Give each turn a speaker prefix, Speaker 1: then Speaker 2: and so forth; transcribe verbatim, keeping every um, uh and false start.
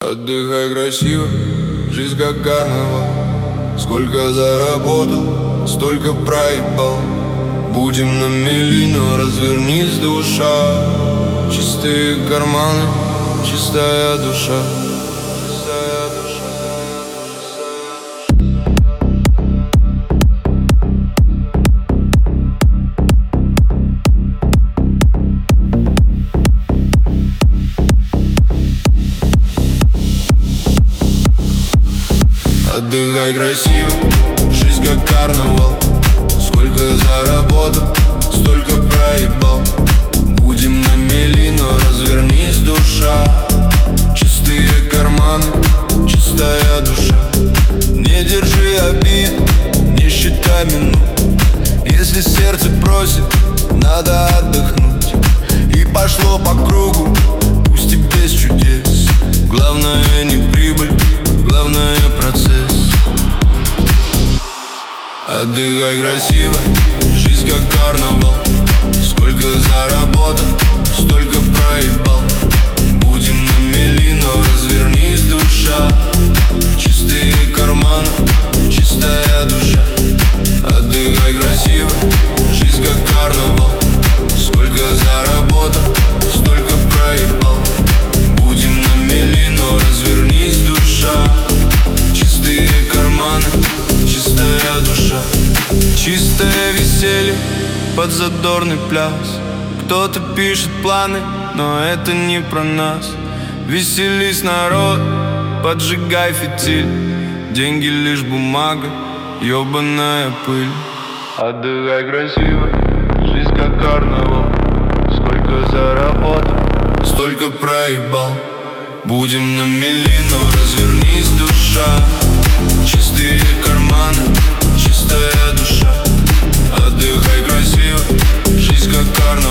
Speaker 1: Отдыхай красиво, жизнь как карнавал. Сколько заработал, столько проебал. Будем на мели, но развернись, душа. Чистые карманы, чистая душа. Чистая душа. Отдыхай красиво, жизнь как карнавал. Сколько заработал, столько проебал. Будем на мели, но развернись, душа. Чистые карманы, чистая душа. Не держи обид, не считай минут. Если сердце просит, надо отдохнуть. И пошло по кругу, пусть и без чудес. Главное не прибыль, главное процесс. Отдыхай красиво, жизнь как карнавал. Сколько заработал, столько проебал. Будем на мели, но развернись, душа. Чистые карманы, чистая душа. Отдыхай красиво, жизнь как карнавал. Сколько заработал, столько проебал. Будем на мели, но развернись, душа. Чистые карманы, чистая душа. Чистое веселье под задорный пляс. Кто-то пишет планы, но это не про нас. Веселись, народ, поджигай фитиль. Деньги лишь бумага, ёбаная пыль. Отдыхай красиво, жизнь как карнавал. Сколько заработал, столько проебал. Будем на мели, но развернись, душа. Чистые карманы, чистая душа. Отдыхай красиво, жизнь как карнавал.